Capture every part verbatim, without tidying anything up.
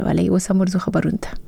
ولې اوس هم ورځو خبرونه ته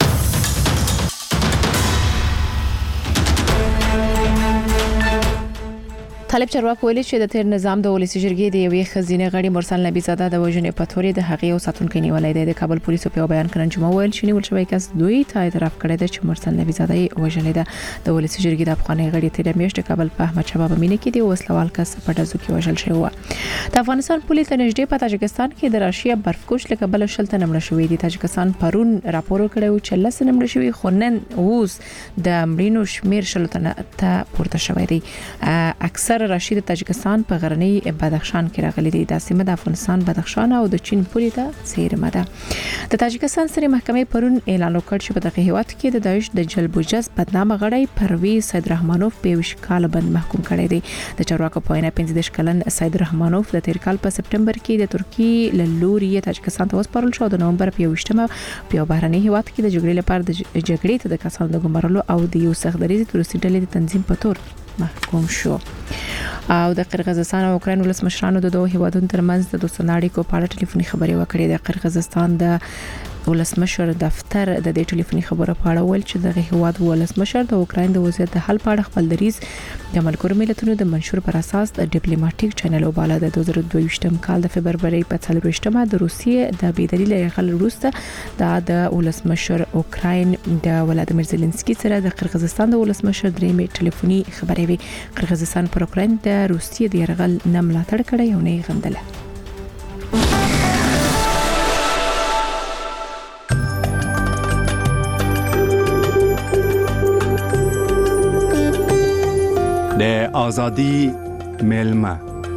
طالب چارواکو ویلي چې د تیر نظام د ولسی جرګې د یوې خزینه غړي مرسل نبی زاده د وژنې په تورې د هغې او ساتونکو نیولې ده. د کابل پولیسو په بیان کې نن جمعه ویل چې نیول شوی کس دوی ته اعتراف کړی دی چې مرسل نبی زاده یې وژلې ده. د ولسی جرګې د افغاني غړي تیر میاشت د کابل په احمد شاه بابا مینه کې د وسلوال کس په ډزو کې وژل شوی و. د افغانستان پولیس نږدې په تاجکستان کې د راشیا برفکوش له کبل شلته نمړ شوې دي. تاجکستان پرون راپور کړی چې لس نمړ شوی خو نن اوس د مړینو شمیر شلته ته پورته شوی دی. اکثر راشي د تاجکستان په غرنی بدخشان کې راغلي دي. د سیمه د افغانستان بدخشان او د چین پولې ته څیرمه ده. د تاجکستان سره محکمې پرون اعلان وکړ چې په دغه هیواد کې د داعش د جلب و جذب بدنامه غړی پرویز سید رحمانوف په ویش کال بند محکوم کړی دی. د چارواکو په وینا پنځه دېرش کلن سید رحمانوف د تیر کال په سپټمبر کې د ترکی له لوري تاجکستان ته وسپارل شو. د نومبر په یوشتمه په بهرنی هیواد کې د جګړې لپاره د جګړې ته د کسانو د ګمارلو او د یو سختدریزي تروریستي ډلې د تنظیم په تور محکوم شو. او د قرغیزستان او اوکراین ولسمشرانو د دوه هیوادونو ترمنځ د دوستانه اړیکو په اړه ټلیفوني خبرې وکړې. د قرغیزستان د ولسمشر دفتر د دې ټلیفوني خبرو په اړه ویل چې دغه هیواد ولسمشر د اوکراین د وضعیت د حل په اړه خپل دریځ د ملګرو ملتونو د منشور پر اساس د ډیپلوماټیک چینل وباله. د دوه زره دوه کال د فبرवरी په څلورویشتمه د روسیې د بيدلیل یرغل وروسته د ولسمشر اوکراین د ولادیمیر زيلنسکي سره د قرغیزستان د ولسمشر درېمې ټلیفوني خبرې وي. قرغیزستان پر اوکراین د روسیې د یرغل نه ملاتړ کړی او نه غندله. د ازادي ملما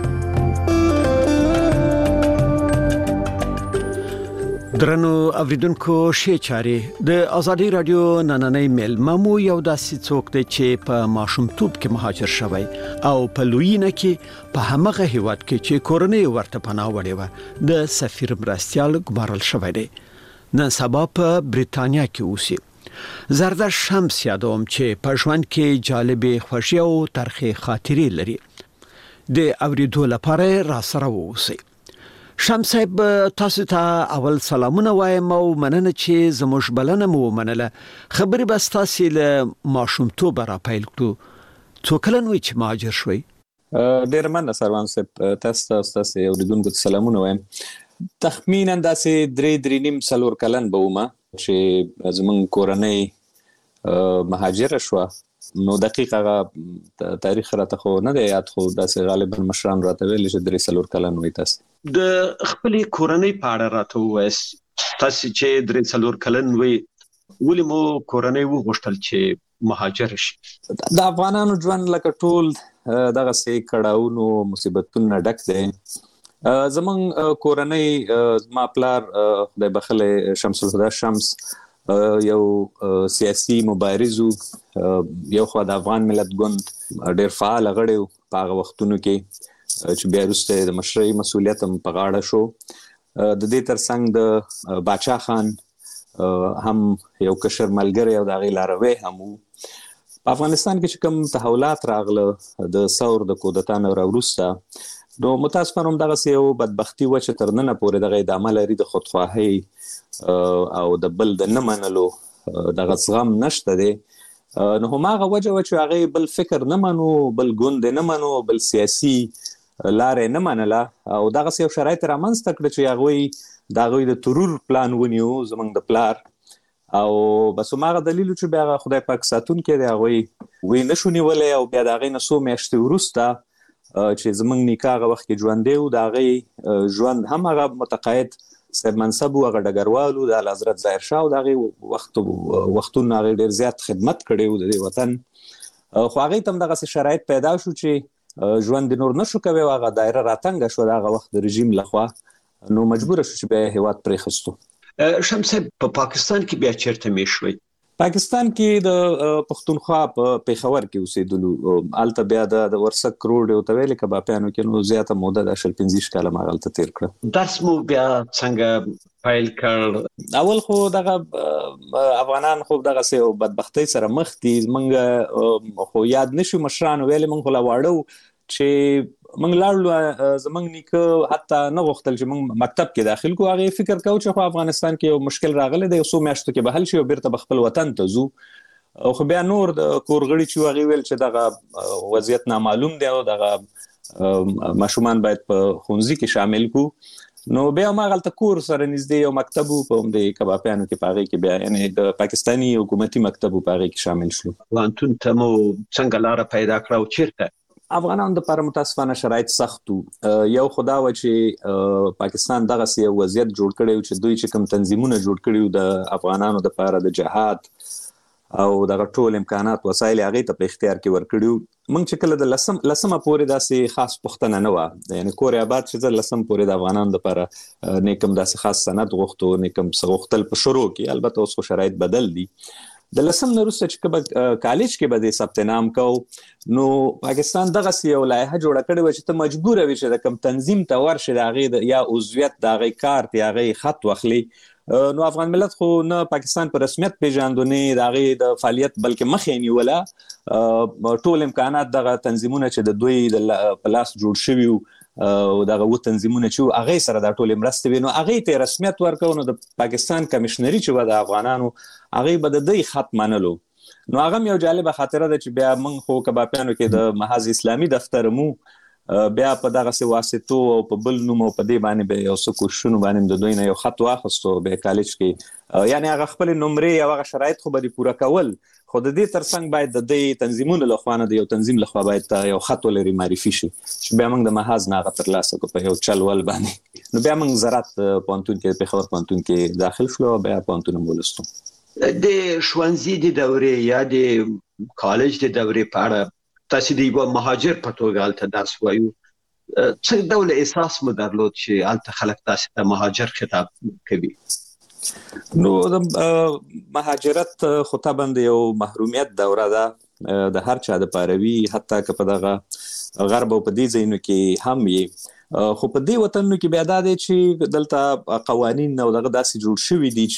درنو اوریدونکو شی چاري د ازادي رادیو نننۍ ملما مو یو داسې څوک دی چې په ماشومتوب کې مهاجر شوی او په لویینه کې په همغه هیواد کې چې کورنۍ ورته پناه وړي و د سفیر مرستيال ګمارل شوی دی. نن سبا په بریتانیا کې اوسي. زردش شمس یادوم چې په ژوند کې جالبې خوشي او ترخې خاطرې لري. د اوریدو لپاره را سره ووسی. شمس صاحب تاسو ته اول سلامونه وایم او مننه چې زموږ بلنه مو منله. خبرې بس تاسو له ماشومتوب را پیل کړو. څو کلن وي چې مهاجر شوي؟ ډیر مننه سروان صاحب، تاسو تاسو اوریدونکو ته سلامونه وایم. تخمینا داسې درې درې نیم څلور کلن به ومه چې زمون کورنۍ مهاجر شو. نو دقیق هغه تاریخ راته خو نه دی یاد، خو داسې غالبا مشران راته ویل چې درې څلور کلن وي. تاسو د خپل کورنۍ په اړه راته وایس، تاسو چې درې څلور کلن وي ولې مو کورنۍ وغوښتل چې مهاجر شي؟ د افغانانو ژوند لکه ټول دغه سي کړهونو مصیبتونو ډک دی. زمون کورنۍ ما پلار خدای بخله شمس الهدى شمس یو سیاسي مبارز، یو خو د افغان ملت ګوند ډېر فعال غړی په هغه وختونو کې چې بیا وروسته د مشرۍ مسولیت هم په غاړه شو. د دې ترڅنګ د باچا خان هم یو کشر ملګری او د هغې لاروی هم وو. په افغانستان کې چې کوم تحولات راغله د ثور د کودتا نه وروسته، نو متاسفانه هم دغه یو بدبختی و چې تر نن پورې دغه ادامه لري. د خودخواهی او د بل د نه منلو دغه زغم نشته دی. نو هماغه وجه و چې هغه بل فکر نه منو، بل ګوند نه منو، بل سیاسي لارې نه منله او دغه یو شرایط رامنځته کړ چې هغه دغه د ترور پلان ونیو زمونږ د پلار، او بس هماغه دلیل چې بیا خدای پاک ساتون کې دی هغه وی نشو نیولې. او بیا دغه نه سو میاشتې وروسته چې زمونږ نیکه هغه وخت کې ژوندی و، د هغې ژوند هم هغه متقاعد صاحب منصب و، هغه ډګروال و د اعلیحضرت ظاهر شاه، او د هغې وخت وختونه هغې ډېر زیات خدمت کړی و د دې وطن. خو هغې ته هم دغسې شرایط پیدا شو چې ژوند نور نشو کوی، او هغه دایره راتنګه شوه د هغه وخت د رژیم لخوا، نو مجبوره شو چې بیا هیواد پرېښستو. شمس صاحب په پاکستان کې بیا چیرته مې شوئ؟ پاکستان کې د پښتونخوا په پیښور کې اوسېدلو. هلته بیا د ورسک روډ او ته ویلې کبابیانو کې نو زیاته موده د شل پنځه کاله ما هلته تېر کړه. درس مو بیا څنګه پیل کړ؟ اول خو دغه افغانان خو دغسې یو بدبختۍ سره مخ دي. موږ خو یاد نشو مشرانو ویلې، موږ خو لا واړه چې موږ لاړو زمونږ نیکه حتی نه غوښتل چې موږ مکتب کې داخل کو. هغه فکر کو چې خو افغانستان کې یو مشکل راغلی دی، یو څو میاشتو کې به حل شي او بیرته به خپل وطن ته ځو. خو بیا نور د کورغړي چې هغه ویل چې دغه وضعیت نامعلوم دی او دغه ماشومان باید په ښوونځي کې شامل کو. نو بیا ما غلطه کور سره نږدې یو مکتب په د کبابیانو کې پاغي کې بیا یعنی د پاکستانی حکومتي مکتب پاغي کې شامل شلو. وانتون ته مو څنګه لار پیدا کړو چیرته؟ افغانانو د لپاره متاسفانه شرایط سختو. یو خدا و چې پاکستان دغه سی وضعیت جوړ کړی چې دوی چې کوم تنظیمونه جوړ کړي د افغانانو د لپاره د جهاد او دغه ټول امکانات وسایل هغه ته په اختیار کې ورکړیو. موږ چې کله د لسم لسمه پورې داسې خاص پښتنه نه و، یعنی کور آباد چې د لسم پورې د افغانانو لپاره نیکم داسې خاص سند غوښتو، نیکم غوښتل په شروع کې. البته اوس خو شرایط بدل دي. د لسم نه وروسته چې کله کالج کې به د ثبت نام کو، نو پاکستان دغه یو لایحه جوړه کړې و چې ته مجبور وې چې د کوم تنظیم ته ورشې د هغې یا عضویت د هغې کارت یا هغې خط واخلي. نو افغان ملت خو نه پاکستان په رسمیت پیژاندو نه د هغې د فعالیت بلکې مخ یې نیوله. ټول امکانات دغه تنظیمونه چې د دوی د په لاس جوړ شوي او دغه و تنظیمونه چې هغې سره دا ټول مرستې وي، نو هغې ته رسمیت ورکو. نو د پاکستان کمیشنري چې و د افغانانو هغې به د دوی خط منلو. نو هغه یو جالبه خاطره ده چې بیا موږ خو کبابیانو کې د محاذ اسلامي دفتر مو بیا په دغه سی واسطو او په بل نوم او په دې باندې به یو څه کوششونه باندې د دوی نه یو خط واخستو به کالج کې، یعنی هغه خپل نمرې او هغه شرایط خو به پوره کول. خو د دې ترڅنګ باید د دې تنظیمونو له خوا نه د یو تنظیم له خوا باید یو خط ولري معرفي شي چې بیا موږ د محاذ نه هغه ترلاسه کو په یو چل ول باندې. نو بیا موږ زراعت پوهنتون کې پېښور پوهنتون کې داخل شلو، بیا پوهنتون ولستو. د ښوونځي د دورې یا د کالج د دورې په اړه تاسو د یو مهاجر په توګه هلته درس وایو، څه ډول احساس مو درلود چې هلته خلک تاسو ته مهاجر خطاب کوي؟ نو د مهاجرت خو طبعا یو محرومیت دوره ده د هر چا د پاروي، حتی که په دغه غرب او په دې ځایونو کې هم وي. خو په دې وطنونو کې بیا دا دی چې دلته قوانین او دغه داسې جوړ شوي دي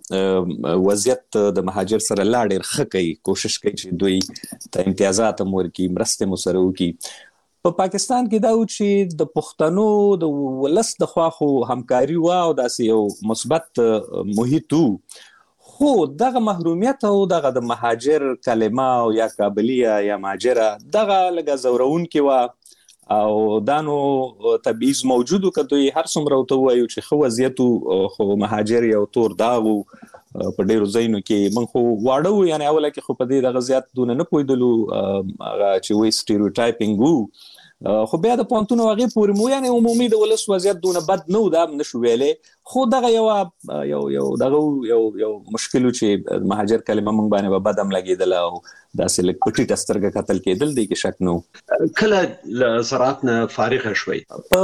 چې وضعیت د مهاجر سره لا ډېر ښه کوي، کوشش کوي چې دوی ته امتیازات هم ورکړي، مرستې مو سره وکړي. په پاکستان کې دا و چې د پښتنو د ولس د خوا خو همکاري وه او داسې یو مثبت محیط و، خو دغه محرومیت او دغه د مهاجر کلمه او یا کابلیه یا مهاجره دغه لږه ځورونکې وه او دا نو تبعیض موجود و که دوی هر څومره ورته ووایو چې ښه وضعیت و، خو مهاجر یو تور داغ و په ډېرو ځایونو کې. موږ خو واړه وو، یعنې اوله کې خو په دې دغه زیات دونه نه پوهېدلو، هغه چې وایي سټیریوټایپینګ و. خو بیا د پوهنتون هغې پورې مو یعنې عمومي د ولس وضعیت دونه بد نه و، دا هم نه شو ویلی. خو دغه یوه یو یو دغه یو یو مشکل و چې مهاجر کلمه موږ باندې به بد هم لګېدله او داسې لږ په ټیټه سترګه کتل کېدل، دی کې شک نه و. کله له زراعت نه فارغه شوئ؟ په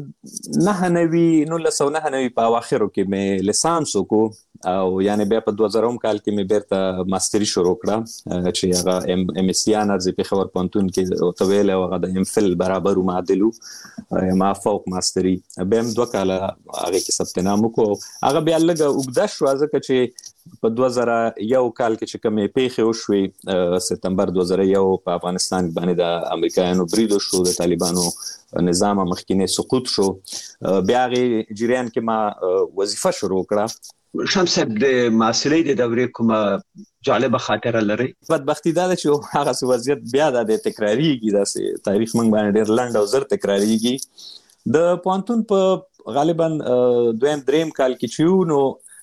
نهه نوي نولس سوه نهه نوي په اواخرو کې مې لیسانس وکړو او یعنې بیا په دوه زرم کال کې مې بیرته ماستري شروع کړه چې هغه ام ام اس سی آنرز یې پېښور پوهنتون کې ورته ویلی او هغه د ام فل برابر و معادل و ما فوق ماستري. بیا هم دوه کاله هغې کې ثبت نام وکړو. هغه بیا لږه اوږده شوه ځکه چې په دوه زره یو کال کې چې کومې پیښې وشوې، سپتمبر دوه زره یو په افغانستان باندې د امریکایانو برید وشو، د طالبانو نظام مخکینی سقوط شو، بیا هغې جریان کې ما وظیفه شروع کړه. شمس صاحب د محصلۍ د دورې کومه جالبه خاطره لرئ؟ بدبختي دا ده چې هغسې وضعیت بیا دا دی تکراریږي، داسې تاریخ موږ باندې ډېر لنډ او زر تکراریږي. د پوهنتون په غالبا دویم دریم کال کې چې وو،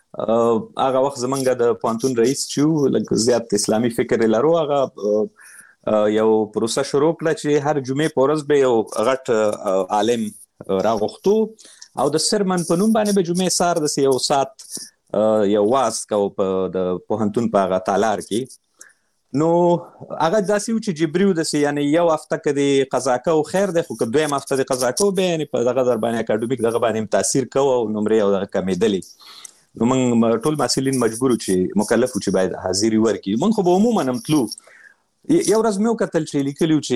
نو هغه وخت زمونږ د پوهنتون رئیس چې وو لږ زیات اسلامي فکر یې لرو، هغه یو پروسه شروع کړه چې هر جمعې په ورځ به یو غټ عالم راغوښتو او د سرمن په نوم باندې به جمعې سهار داسې یو ساعت یو واعظ کوو په د پوهنتون په هغه تالار کې. نو هغه داسې و چې جبري و، داسې یعنې یو هفته که دې قضا کوو خیر دی، خو که دویم هفته دې قضا کوو بیا یعنې په دغه در باندې اکاډمیک دغه باندې هم تاثیر کوو او نمرې او دغه کمېدلې. نو موږ ټول محصلین مجبور وو چې مکلف وو چې باید حاضري ورکړي. موږ خو به عموما هم تلو. یو ورځ مې وکتل چې لیکلي وو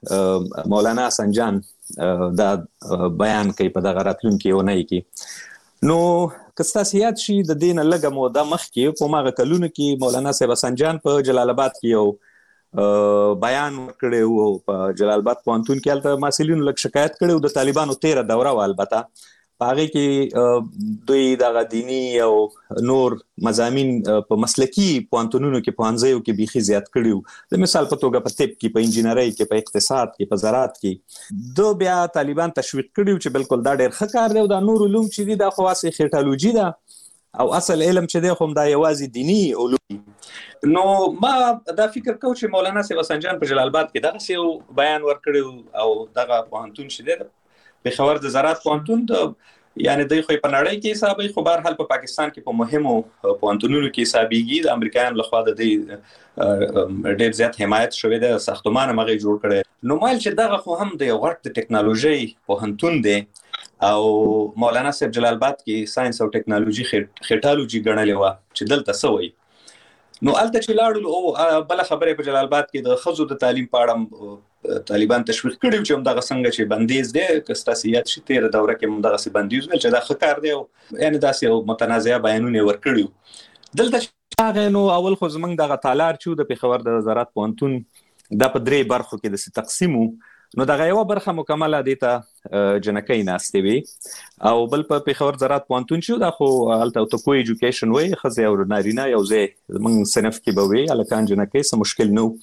چې مولانا حسن جان دا بیان کوي په دغه راتلونکې اونۍ کې. نو که ستاسې یاد شي د دې نه لږه موده مخکې په هماغه کلونو کې مولانا صاحب حسن جان په جلال آباد کې یو بیان ورکړی او په جلال آباد پوهنتون کې هلته محصلینو لږ شکایت کړی و د طالبانو تیره دوره وه. البته په هغې کې دوی دغه دیني او نور مضامین په مسلکي پوهنتونونو کې پوهنځیو کې بیخي زیات کړي وو. د مثال په توګه په طب کې، په انجینرۍ کې، په اقتصاد کې، په زراعت کې. دو بیا طالبان تشویق کړي وو چې بالکل دا ډېر ښه کار دی او دا نور علوم چې دي دا خو هسې خیټالوجي ده او اصل علم چې دی خو دا یوازې دیني علوم. نو ما دا فکر کوم چې مولانا صاحب سنجان په جلال آباد کې دغسې یو بیان ورکړی او دغه پوهنتون چې دی پېښور د زراعت پوهنتون د یعنی دوی خو په نړۍ کې حسابي خو بهر حال په پاکستان کې په مهمو پوهنتونونو کې حسابيږي. د امریکایانو لخوا د دې ډېر زیات حمایت شوی دی، ساختمان هم هغې جوړ کړی. نو مایل چې دغه خو هم د یو غټ د ټکنالوژۍ پوهنتون دی او مولانا صاحب جلال آباد کې ساينس او ټکنالوژي خیټالوجي ګڼلې وه چې دلته څه وایي. نو هلته چې لاړو او بله خبره په جلال آباد کې د ښځو د تعلیم په اړه طالبان تشویق کړي چې همدغه څنګه چې بندیز دی که ستاسې یاد شي تېره دوره کې همدغسې بندیز ویل چې دا ښه کار دی او یعنې داسې یو متنازعه بیانونه یې ورکړي وو. دلته چې راغی نو اول خو زموږ دغه تالار چې و د پېښور د زراعت پوهنتون دا په درې برخو کې داسې تقسیم و. نو دغه یوه برخه مکمله دې ته جنکۍ ناستې وې او بل په پېښور زراعت پوهنتون چې دا خو هلته ته کو ایجوکیشن وایي، ښځې او نارینه یو ځای زموږ صنف کې به وي، هلکان جنکۍ څه مشکل نه و.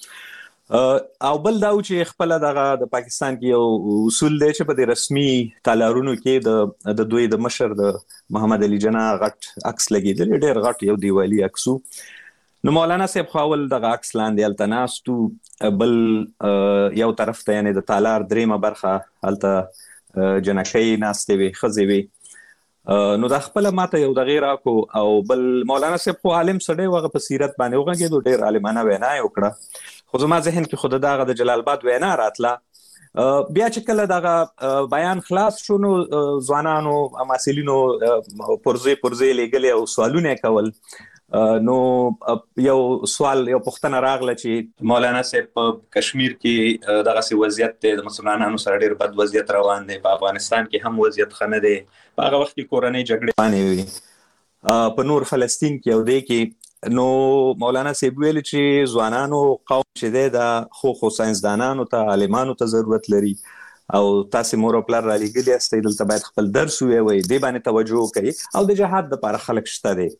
او بل دا و چې خپله دغه د پاکستان کې یو اصول دی چې په دې رسمي تالارونو کې د دوی د مشر د محمد علي جناح غټ عکس لګېدلی، ډېر غټ یو دیوالي عکس و. نو مولانا صاحب خو اول دغه عکس لاندې هلته ناست و، بل یو طرف ته یعنې د تالار درېیمه برخه هلته جنکۍ ناستې وې، ښځې وې. نو دا خپله ماته یو دغې راکړو او بل مولانا صاحب خو عالم سړی و، هغه په سیرت باندې وغږېدو، ډېر عالمانه وینا یې وکړه. خو زما ذهن کې خو د دغه د جلال آباد وینا راتله. بیا چې کله دغه بیان خلاص شو نو ځوانانو محصلینو پرزې پرزې لیږلې او سوالونه یې کول. نو یو سوال یو پوښتنه راغله چې مولانا صاحب په کشمیر کې دغسې وضعیت دی، د مسلمانانو سره ډېر بد وضعیت روان دی، په افغانستان کې هم وضعیت ښه نه دی، په هغه وخت کې کورنۍ جګړې روانې وي، په نور فلسطین کې او دې کې. نو مولانا صاحب ویل چې ځوانانو قوم چې دی دا خو خو ساینسدانانو ته عالمانو ته ضرورت لري او تاسې مور او پلار رالیږلي یاستئ، دلته باید خپل درس ووایئ، دې باندې توجه وکړئ او د جهاد دپاره خلک شته دی.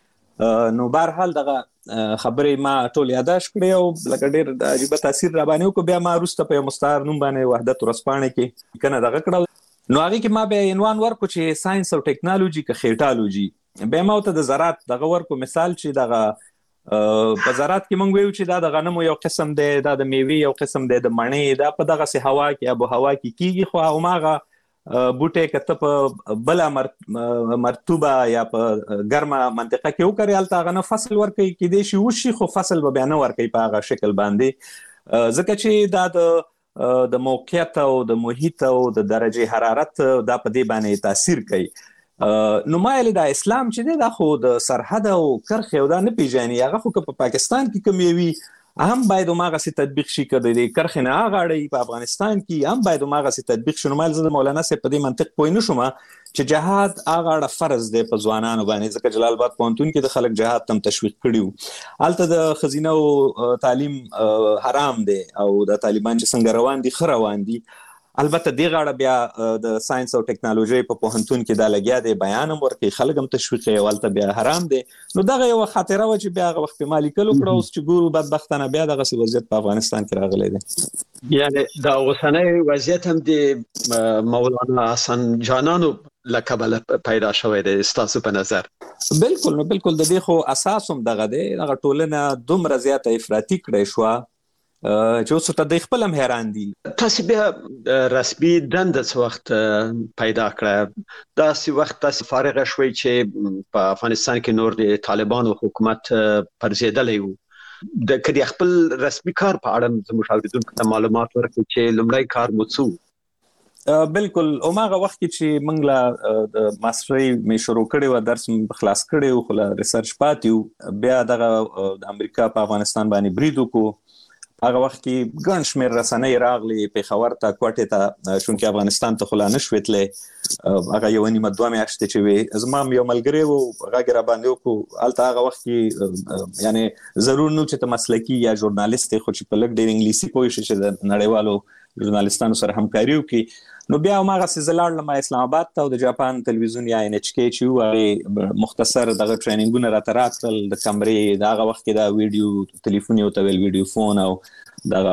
نو بهرحال دغه خبرې ما ټول یاداشت کړې او لکه ډېر عجیبه تاثیر را باندې وکړو. بیا ما وروسته په یو مستعار نوم باندې وحدت ورځپاڼې کې لیکنه دغه کړه. نو هغې کې ما بیا عنوان ورکړو چې ساینس او ټکنالوژي که خیټالوجي. بیا ما ورته د زراعت دغه ورکړو مثال چې دغه په زراعت کې موږ ویو چې دا د غنمو یو قسم دی، دا د میوې یو قسم دی، د مڼې دا په دغسې هوا کې آب و هوا کې کېږي، خو هماغه بوټی که ته په بله مرطوبه یا په ګرمه منطقه کې وکرې هلته هغه نه فصل ورکوي، کیدای شي وشي خو فصل به بیا نه ورکوي په هغه شکل باندې، ځکه چې دا د د موقعیت او د محیط او د درجې حرارت دا په دې باندې تاثیر کوي. نو ما یې دا اسلام چې دی دا خو د سرحد او کرښې او دا نه پیژني، هغه خو که په پاکستان کې کوم یوي هم باید هماغسې تطبیق شي، که د کرښې نه اغاړئ په افغانستان کې هم باید هماغسې تطبیق شي. نو ما زه د مولانا صاحب په دې منطق پوه نه شوم چې جهاد اغاړه فرض دی په ځوانانو باندې، ځکه جلال آباد پوهنتون کې د خلک جهاد ته هم تشویق کړي وو. هلته د ښځینه تعلیم حرام دی او د طالبان چې څنګه روان دي ښه روان دي. البته دې غاړه بیا د ساينس او ټکنالوژي په پوهنتون کې دا لګیا دی، بیان هم ورکوي، خلک هم تشویق کوي، هلته بیا حرام دی. نو دغه یوه خاطره وه چې بیا هغه وخت ما لیکل وکړه. اوس چې ګورو بدبختانه بیا دغسې وضعیت په افغانستان کې راغلی دی. یعنې دا اوسنی وضعیت هم د مولانا حسن جانانو له کبله پیدا شوی دی ستاسو په نظر؟ بالکل، نو بالکل د دې خو اساس هم دغه دی، دغه ټولنه دومره زیاته افراطي کړی شوه چې اوس ته د خپل هم حیران دي. تاسې بیا رسمي دنده څه وخت پیدا کړه؟ داسې وخت تاسې فارغه شوئ چې په افغانستان کې نور د طالبانو حکومت پرځېدلی و، د که د خپل رسمي کار په اړه زموږ اورېدونکو ته معلومات ورکړئ چې لومړی کار مو څه و؟ بالکل، هماغه وخت کې چې موږ له د ماسټرۍ مې شروع کړې وه، درس مې خلاص کړی و، خو له ریسرچ پاتې و. بیا دغه د امریکا په افغانستان باندې برید وکړو، هغه وخت کې ګڼ شمېر رسنۍ راغلي پېښور ته کوټې ته چونکې افغانستان ته خو لا نه شوې هغه یو نیمه دوه میاشتې چې وې زما یو ملګری و غږ را باندې وکړو هلته هغه وخت کې یعنې ضرور نه چې ته مسلکي یا ژورنالیست یې خو چې په لږ ډېر انګلیسي پوه شي چې د نړیوالو ژورنالیستانو سره همکاري وکړي نو بیا هماغسې زه لاړلم اسلام آباد ته او د جاپان تلویزیون یا ان ایچ کې چې و هغې مختصر دغه ټریننګونه راته راکړل د کمرې د هغه وخت کې دا ویډیو تلیفون یې ورته ویل ویډیو فون او دغه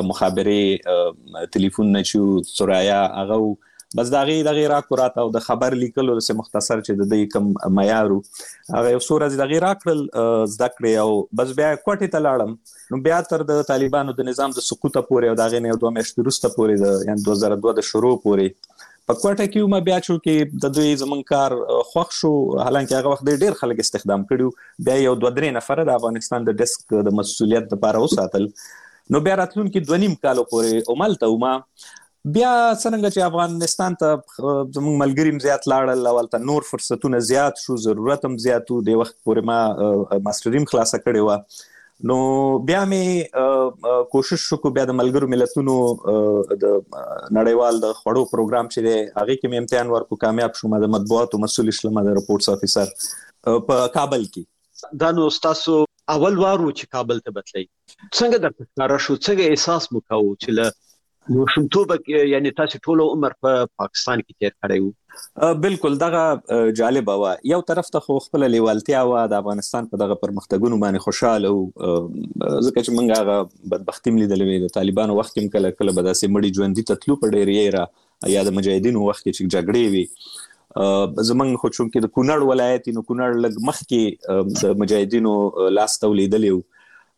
مخابرې تلیفون نه چې سرایا هغه بس د هغې دغې راکړو راته او د خبر لیکلو داسې مختصر چې د دوی کوم معیار و هغه یو څو ورځې د هغې راکړل زده کړې او بس بیا کوټې ته لاړم نو بیا تر د طالبانو د نظام د سقوطه پورې او د هغې نه یو دوه میاشتې وروسته پورې د یعنې دوه زره دوه د شروع پورې په کوټه کې ومه بیا چونکې د دوی زموږ کار خوښ شو حالانکه هغه وخت ډېر خلک استخدام کړي بیا یو دوه درې نفره د افغانستان د ډیسک د مسؤلیت لپاره وساتل نو بیا راتلونکي دوه نیم کالو پورې همالته ومه بیا څرنګه چې افغانستان ته زموږ ملګري هم زیات لاړل او هلته نور فرصتونه زیات شو ضرورت هم زیات و دې وخت پورې ما ماسټري هم خلاصه کړې وه نو بیا مې کوشش وکړو بیا د ملګرو ملتونو د نړیوال د خوړو پروګرام چې دی هغې کې مې امتحان ورکړو کامیاب شوم د مطبوعاتو مسؤل شلم د رپورټس افیسر په کابل کې دا نو ستاسو اول وار و چې کابل ته بتلی څنګه درته ښکاره شو څنګه احساس مو کوو چې له ماشومتوبه کې یعنې تاسو ټول عمر په پاکستان کې تیر کړی و بالکل دغه جالبه وه یو طرف ته خو خپله لیوالتیا وه د افغانستان په دغه پرمختګونو باندې خوشحاله وو ځکه چې موږ هغه بدبختي هم لیدلې وې د طالبانو وخت کې هم کله کله به داسې مړي ژوندي ته تلو په ډېر یې یا د مجاهدینو وخت کې چې جګړې وي زموږ خو چونکې د کونړ ولایت نو کونړ لږ مخکې د مجاهدینو لاس ته ولیدلی و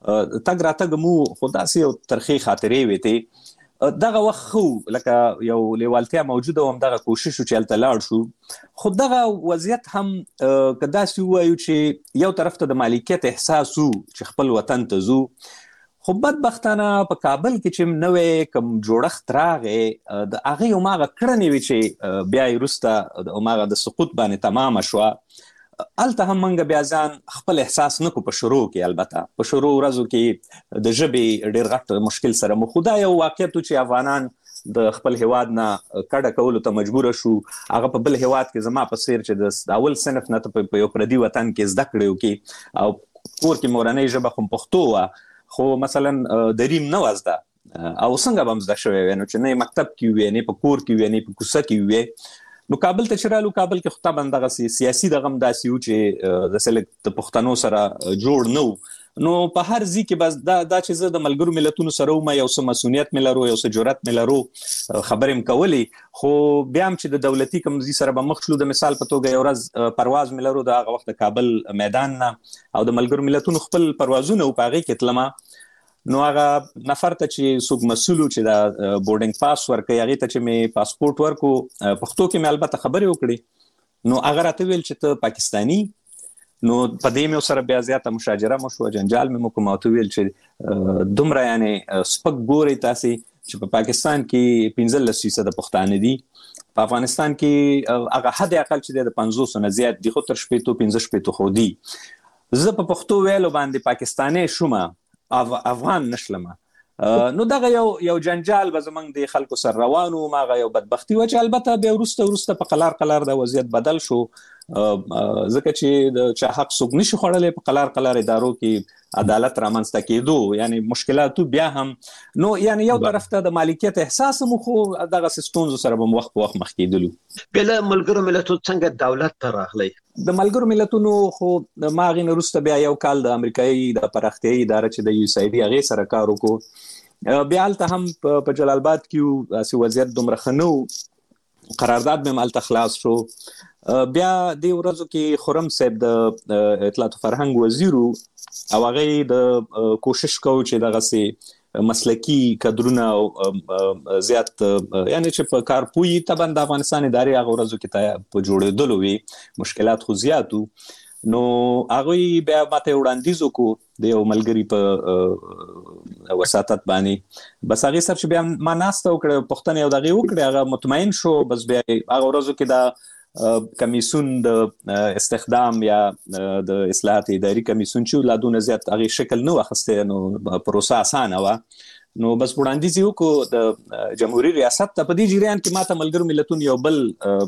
تګ راتګ مو خو داسې یو ترخې خاطرې وې ته دغه وخت خو لکه یو لیوالتیا موجوده و همدغه کوشش و چې هلته لاړ شو خو دغه وضعیت هم که داسې ووایو چې یو طرف ته د مالکیت احساس و چې خپل وطن ته ځو خو بدبختانه په کابل کې چې نوی کوم جوړښت راغی د هغې هماغه کړنې وې چې بیا یې وروسته هماغه د سقوط باندې تمامه شوه هلته هم موږ بیا ځان خپل احساس نه کړو په شروع کې البته په شروع ورځو کې د ژبې ډېر غټ مشکل سره مخ خو دا یو واقعیت و چې افغانان د خپل هیواد نه کډه کولو ته مجبوره شو هغه په بل هیواد کې زما په څیر چې د اول صنف نه ته په یو پردي وطن کې زده کړې وکړي او کور کې مورنۍ ژبه خو پښتو وه خو مثلا دریم نه وه زده او څنګه به هم زده شوی وی نو چې نه مکتب کې وی نه په کور کې وی نه په کوڅه کې وی نو کابل ته چې رالو کابل کې خو طبعا دغسې سیاسي دغه هم داسې و چې داسې لږ د پښتنو سره جوړ نه و نو په هر ځای کې بس دا دا چې زه د ملګرو ملتونو سره وم یو څه مسؤلیت مې لرو یو څه جرأت مې لرو خبرې مې کولې خو بیا هم چې د دولتي کوم ځای سره به مخ شلو د مثال په توګه یو ورځ پرواز مې لرو د هغه وخت د کابل میدان نه او د ملګرو ملتونو خپل پروازونه و په هغې کې تلمه نو هغه نفر ته چې څوک مسؤل و چې دا بورډینګ پاس ورکوي هغې ته چې مې پاسپورټ ورکړو پښتو کې مې البته خبرې وکړې نو هغه راته ویل چې ته پاکستاني نو په دې مې سره بیا زیاته مشاجره مو شوه جنجال مې مو کوم او ته ویل چې دومره یعنې سپک ګورئ تاسې چې په پاکستان کې پنځلس فیصده پښتانه دي په افغانستان کې هغه حد اقل چې دی د پنځوسو نه زیات دي خو تر شپېتو پنځه شپېتو خو دي زه په پښتو ویلو باندې پاکستانی شومه افغان نشلمه نو دغه یو یو جنجال به زموږ د خلکو سره روان و هغه یو بدبختي وه چې البته بیا وروسته وروسته په قلار قلار د وضعیت بدل شو ځکه چې د چا حق څوک نشي خوړلی په قلار قلار ادارو کې عدالت رامنځته کېدو یعنی مشکلاتو بیا هم نو یعنی یو طرف ته د مالکیت احساس مو خو دغسې ستونزو سره به مو وخت په وخت مخ کېدلو بیا له ملګرو ملتونو څنګه دولت ته راغلی د ملګرو ملتونو خو ما هغې نه وروسته بیا یو کال د امریکایي د پراختیایي اداره چې د یو اس ای ډي هغې سره کار وکړو بیا هلته هم په جلال آباد کې داسې وضعیت دومره ښه نه و قرارداد مې هم هلته خلاص شو بیا دې ورځو کې خرم صاحب د اطلاعات و فرهنګ وزیر او هغې د کوشش کوو چې دغسې مسلکي کدرونه او زیات یعنی چې په کار پوهي طبعا د افغانستان ادارې هغه ورځو کې په جوړېدلو وي مشکلات خو زیات وو نو هغوی بیا ماته وړاندیز وکړو د یو ملګري په وساطت باندې بس هغې سره چې بیا ما ناسته وکړه پوښتنې یو د هغې وکړې هغه مطمئن شو بس بیا هغه ورځو کې دا کمیسیون د استخدام یا د اصلاحات اداري کمیسیون چې لا دونه زیات هغې شکل نه و اخیستی نو پروسه اسانه وه نو بس وړاندیز یو کو د جمهوریت ریاست ته په دې جریان کې ماته ملګرو ملتونو یو بل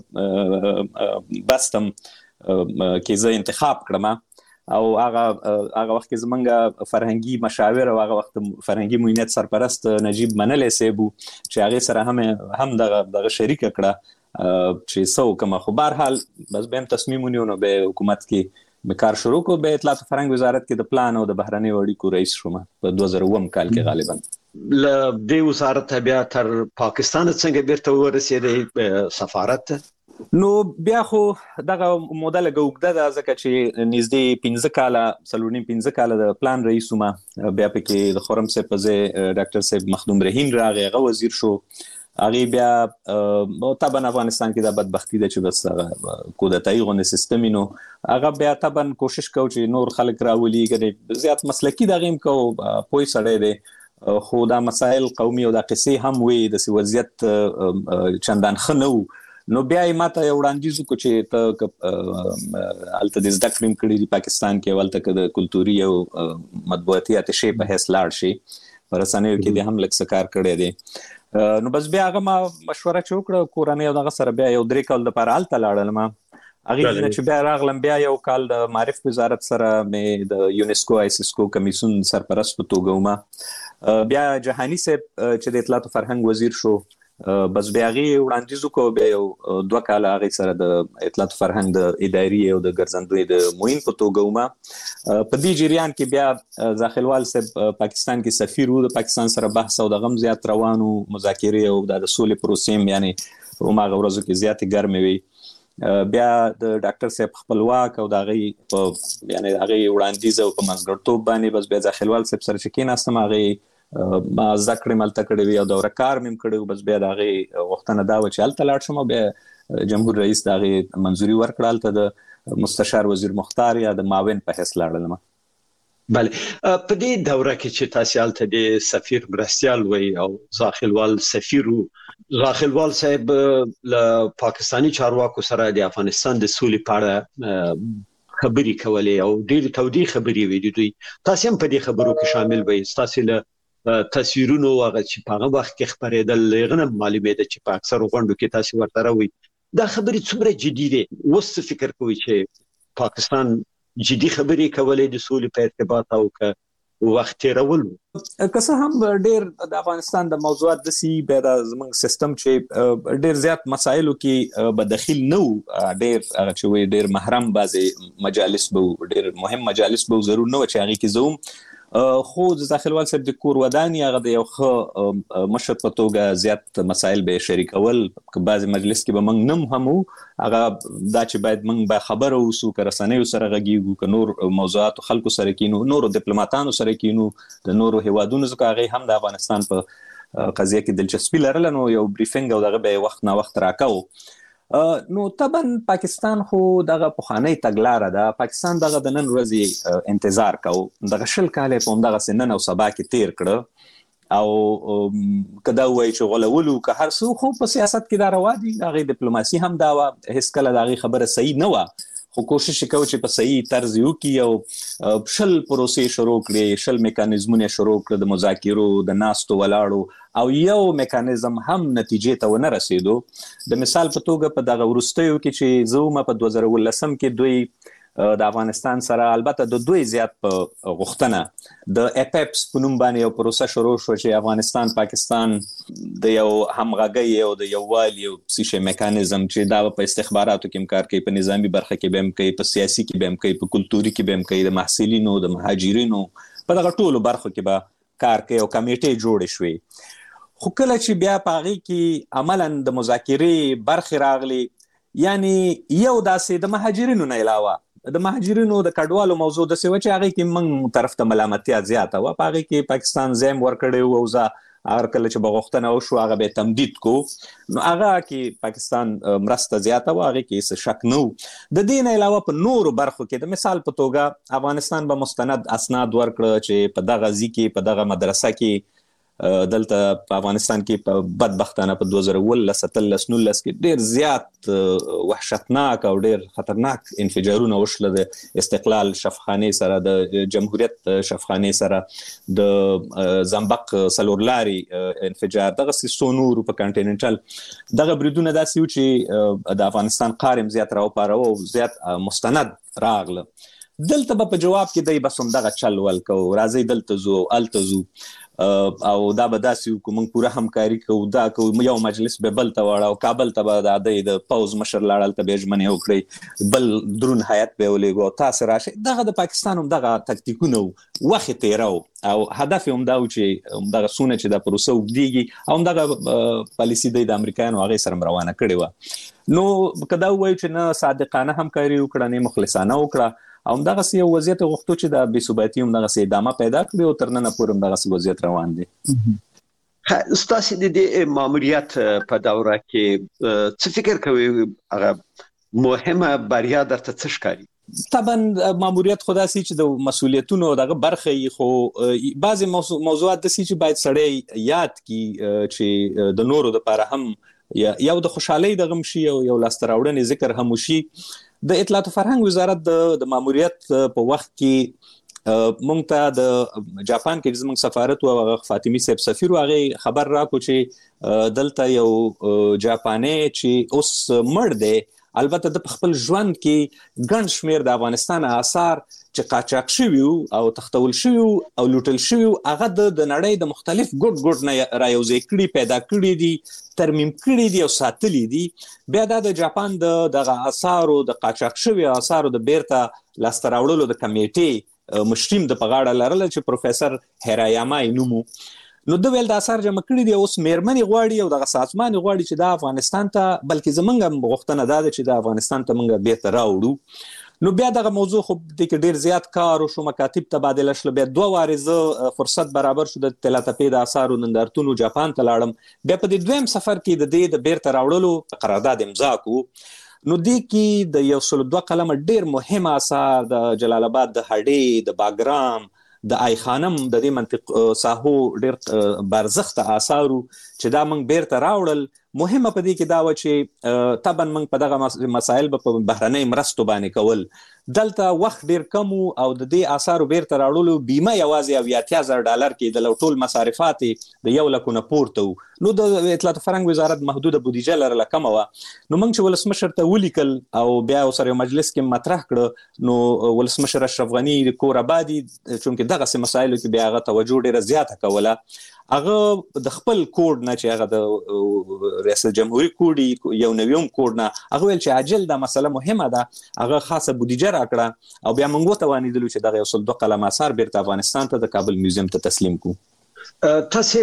بستم کې زه انتخاب کړم او هغه هغه وخت کې زمونږ فرهنګي مشاور او هغه وخت فرهنګي معینت سرپرست نجیب منلې سیبو چې هغه سره هم هم دغه دغه شریک کړه چې سو کومه خو بهر حال بس به تصمیم ونیو به حکومت کې به کار شروع کو به اطلاعات فرهنګ وزارت کې د پلان او د بهرنی اړیکو رئیس شوم په دوه زره اووه کال کې غالبا ل دې وزارت بیا تر پاکستان څنګه بیرته ورسېدې سفارت نو بیا خو دغه موده لږ اوږده ده ځکه چې نږدې پنځه کاله څلور نیم پنځه کاله د پلان رئیس وم بیا پکې د خرم صاحب په ځای ډاکټر صاحب مخدوم رحیم راغی هغه وزیر شو هغه بیا طبعا افغانستان کې د بدبختی ده چې بس کودتای غونې سیستم نو هغه بیا طبعا کوشش کوي چې نور خلک راولي غړي زیات مسلکی دغه کو پوي سړی دی خو دا مسائل قومي او د قصې هم وي د وضعیت چندان خنو نو بیا یې ماته یو وړاندیز وکړ چې ته الته د زده کړې کړې د پاکستان کې ولته د کلتوري او مطبوعاتي اتشې په هیڅ لاړ شي پرسانیو کې د هم لک سکار کړی دی نو بس بیا هغه ما مشوره چوکړه کورنۍ او دغه سره بیا یو درې کال د پر الته لاړم هغه چې بیا راغلم بیا یو کال د معرف وزارت سره مې د یونیسکو آیسیسکو کمیسیون سرپرست په توګه ومه بیا جهانی صاحب چې د اطلاعات فرهنګ وزیر شو بس بیا غي وړاندیز کو بیا یو دوه کال هغه سره د اطلاعات فرهنګ د اداري او د ګرځندوی د موین په توګه ومه په دې جریان کې بیا ځاخلوال صاحب پاکستان کې سفیر وو د پاکستان سره بحث او د غم زیات روانو مذاکره او د سولې پروسې یعنی هماغه ورځو کې زیاتې ګرمې وي بیا د ډاکټر صاحب خپلواک او د غي په یعنی هغه وړاندیز او په منځګړتوب باندې بس بیا ځاخلوال صاحب سره چې کېناستم هغه ما ذکر ملته کړی وی او د ورکار مم کړو بس بیا دغه وختونه دا و چې الته لاړ شم بیا جمهور رئیس دغه منځوري ورکړل ته د مستشار وزیر مختار یا د معاون په حیث لاړم بله په دې دوره کې چې تاسو الته د سفیر مرستيال وي او ځاخلوال سفیر ځاخلوال صاحب له پاکستانی چارواکو سره د افغانستان د سولې په اړه خبري کولې او ډېر تودي خبري وې دوی تاسو هم په دې خبرو کې شامل وئ تاسو له تصویرونو هغه چې په هغه وخت کې خبرېدل لغنه معلومه ده چې په اکثر غونډو کې تاسو ورته راوي دا خبرې څومره جدي دي وس فکر کوي چې پاکستان جدي خبرې کولې د سولې په ارتباط او که وخت تیرول که څه هم ډېر د افغانستان د موضوعات د سی به د زمنګ سیستم چې ډېر زیات مسایلو کې به داخل نه و ډېر هغه چې وي ډېر محرم بازي مجالس به ډېر مهم مجالس به ضرور نه و چې هغه کې زوم خو د داخلوال صاحب د کور وداني هغه د یو ښه مشر په توګه زیات مسایل به شریکول که بعض مجلس کې به موږ نم هم هغه دا چې باید موږ به خبر اوسو که رسنیو سره غږیږو که نور موضوعات خلکو سره کینو نور ډیپلوماټانو سره کینو د نورو هیوادونو څخه هغه هم د افغانستان په قضیه کې دلچسپي لرله نو یو بریفینګ او دغه به وخت نه وخت راکاو نو طبعا پاکستان خو دغه پخوانی تګلاره ده پاکستان دغه د نن ورځې انتظار کو دغه شل کال په دغه سنن او سبا کې تیر کړ او کدا وای چې غلولو که هر څو خو په سیاست کې دا روا دي دغه ډیپلوماسي هم دا هیڅ کله دغه خبره صحیح نه و خو کوشش کوي چې په صحیح طرز یو کې او شل پروسې شروع کړي شل میکانیزمونه شروع کړي د مذاکرو د ناستو ولاړو او یو میکانیزم هم نتیجې ته ونه رسیدو د مثال په توګه په دغه ورستیو کې چې زومه په دوه زره ولسم کې دوی د افغانستان سره البته د دوی زیات په غوښتنه د اپیپس په نوم باندې یو پروسه شروع شو چې افغانستان پاکستان د یو همغږي او د یووالي یو سیشه میکانیزم چې دا په استخباراتو کې کار کوي په نظامی برخه کې به هم کوي په سیاسي کې به هم کوي په کلتوري کې به هم کوي د محصلینو د مهاجرینو په دغه ټولو برخو کې به کار کوي او کمیټې جوړې شوې خو کله چې بیا پاغي کې عملاً د مذاکرې برخې راغلي یعنی یو داسې د مهاجرینو نه علاوه د مهاجرینو د کډوالو موضوع د سوي چې هغه کې موږ طرف ته ملامتیا زیاته و هغه کې پاکستان زم ورکړي او ځا هر کله چې بغوښتنه او شو هغه به تمدید کو نو هغه کې پاکستان مرسته زیاته و هغه کې څه شک نه د دین علاوه په نورو برخو کې د مثال په توګه افغانستان به مستند اسناد ورکړه چې په دغه ځکه په دغه مدرسه کې دلته په افغانستان کې په بدبختانه په دوه زره ولس اتلس نولس کې ډیر زیات وحشتناک او ډیر خطرناک انفجارونه وشول د استقلال شفخانه سره د جمهوریت شفخانه سره د زنبق سلورلاري انفجار دغه سونور په کانټیننټل دغه بریدونه داسې و چې د افغانستان قارم زیات راو پاره او زیات مستند راغله دلته په جواب کې دای بسوم دغه چل ولکو راځي دلته زو التزو او دا به داسې کوم پوره همکاري کوو دا کوم یو مجلس به بل ته واړه او کابل ته به د د پوز مشر لاړل ته به ژمنه وکړي بل درون حیات به ولېګو تاسو راشي دغه د پاکستان هم دغه تکتیکونه وخت تیرو او هدف هم دا و چې دغه سونه چې د پروسه وګديږي او دغه پالیسی د امریکایانو هغه سره روانه کړي و نو کدا وایي چې نه صادقانه همکاري وکړه نه مخلصانه وکړه او دغه سی وضعیت غوښتو چې د بې ثباتی هم دغه سی ادامه پیدا کړي او ترنه پورم دغه سی وضعیت روان دي ستاسو د دې ماموریت په دوره کې څه فکر کوي هغه مهمه بریا درته څه ښکاري طبعا ماموریت خدا سي چې د مسولیتونو دغه برخه خو بعضي موضوعات د سي چې باید سړی یاد کی چې د نورو لپاره هم یو د خوشحالي د غم شي او یو لاستراوړنې ذکر هم شي د اطلاعات او فرهنګ وزارت د د ماموریت په وخت کې مونږ ته د جاپان کې زموږ سفارت او فاطمی صاحب سفیر واغې خبر راکو چې دلته یو جاپاني چې اوس مړ دی البته د خپل ژوند کې ګڼ شمیر د افغانستان آثار چې قاچاق شوی او تختول شوی او لوټل شوی هغه د نړۍ د مختلف ګډ ګډ نه رايوځي کړي پیدا کړي دي ترمیم کړي دي او ساتلي دي بیا د جاپان د دغه آثار او د قاچاق شوی آثار د بیرته لاستراوړلو د کمیټې مشریم د پغاړه لرل چې پروفیسور هیرایاما اینومو نو د ویل د اثر جمع کړي دي اوس مېرمنې غواړي او د سازمان غواړي چې د افغانستان ته بلکې زمونږ غوښتنه ده چې د افغانستان ته مونږ بیرته راوړو نو بیا دغه موضوع خو د کې ډیر زیات کار او شو مکاتب تبادله شول بیا دوه وارزه فرصت برابر شو د تلاتپې د اثارو نندارتونو جاپان ته لاړم بیا په دې دویم سفر کې د دې د بیرته راوړلو قرارداد امضا کو نو دې کې د یو سل دوه قلم ډیر مهم اثار د جلال آباد د هډې د باګرام د آی خانم د دې منطق ساحو ډیر برزخت آثارو چې دا موږ بیرته راوړل مهمه پدې کې دا و چې طبعا موږ په دغه مسایل په بهرنۍ مرستو باندې کول دلته وخت ډیر کم او د دې آثارو بیرته راوړلو بیمه یوازې او اتیا زره ډالر کې د ټول مصارفات د یو لک نه پورته نو د اطلاعات فرهنګ وزارت محدوده بودیجه لرله کم و نو موږ چې ولسمشر ته ولیکل او بیا سره مجلس کې مطرح کړ نو ولسمشر اشرف غنی د کور آبادی چونکه دغه سم مسایلو کې بیا هغه توجه ډیره زیاته کوله هغه د خپل کوډ نه چې هغه د ریاست جمهوریت کوډ یو نویم کوډ نه هغه ول چې عاجل د مسله مهمه ده هغه خاصه بودیجه راکړه او بیا موږ ته وانیدلو چې دغه یو سل دوه قلم اثار بیرته افغانستان ته د کابل میوزیم ته تسلیم کو تاسو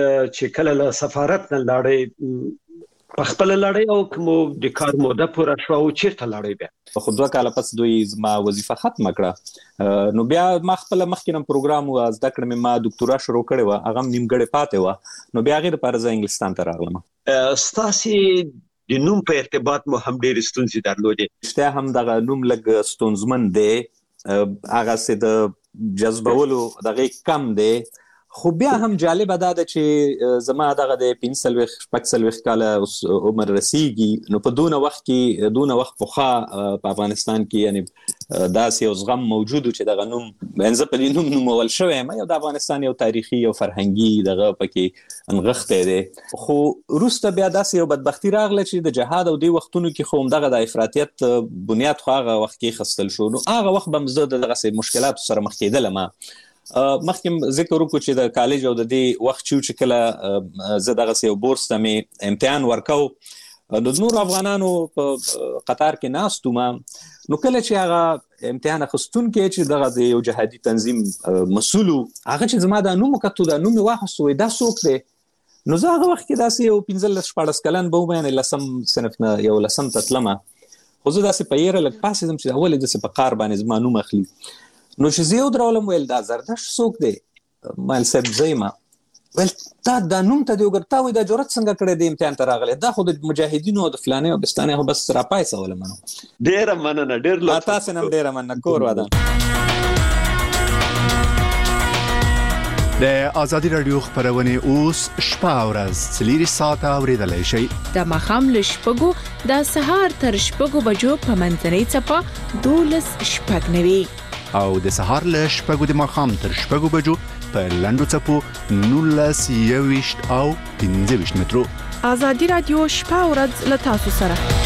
چې کله له سفارت نه لاړې په خپل لړۍ او کوم د کار موده پوره شو او چیرته لړۍ بیا خو دوه کاله پس دوی ما وظیفه ختم کړه نو بیا ما خپل مخکینم پروګرام او زده کړم ما ډاکټورا شروع کړې و هغه نیمګړې پاتې و نو بیا غیر پر ځای انګلستان ته راغلم ستاسو د نوم په ارتباط مو هم ډېر ستونزې درلودې شته هم دغه نوم لګ ستونزمن دی هغه سه د جذبولو دغه کم دی خو بیا هم جالب ده چې زما دغه د پنځلويخ پکسلويخ کاله عمر رسیږي نو په دونه وخت کې دونه وخت پوخا په افغانستان کې یعنی داسې یو زغم موجود چې دغه نوم انځ په نوم نوم ول شوی ما یو د افغانستان یو تاریخي او فرهنګي دغه پکې انغخته دي خو روسته بیا داسې یو بدبختی راغله چې د جهاد او د وختونو کې خو دغه د افراطیت بنیاد خو هغه وخت کې خستل شو نو هغه وخت به مزه دغه مشکلات سره مخ کېدل ما مخکې ذکر وکړو چې د کالج او د دې وخت چې کله زه دغه یو بورس ته مې امتحان ورکاو د نور افغانانو په قطار کې ناستو ما نو کله چې هغه امتحان اخستون کې چې دغه د یو جهادي تنظیم مسؤل هغه چې زما د نوم کتو د نوم واخستو دا څوک دی نو زه هغه وخت کې داسې یو پنځه شپږ کلن به ومه لسم صنف نه یو لسم تتلمه خو زه داسې په یره لګ پاسې زم چې اول د په قار باندې زما نوم اخلي نو چې زه یو درولم ویل دا زردش څوک دی مال صاحب زېما ول تا د نوم ته دی وګرتاوي د جرأت څنګه کړې د امتحان ته راغله دا خو د مجاهدینو او د فلانه او بستانه خو بس را پایسه ولا منو ډېر مننه ډېر لا تاسو نن ډېر مننه کور ودان د ازادي رادیو خبرونه اوس شپه او ورځ څلور ساعته اوریدلای شئ. د مخام له شپږو د سهار تر شپږو بجو په منځنۍ چپه دولس شپږ نوي او د سهار له شپږو د مخام تر شپږو بجو په لندو چپو نولس یويشت او پنځه ویشت مترو. ازادي رادیو شپه او ورځ له تاسو سره.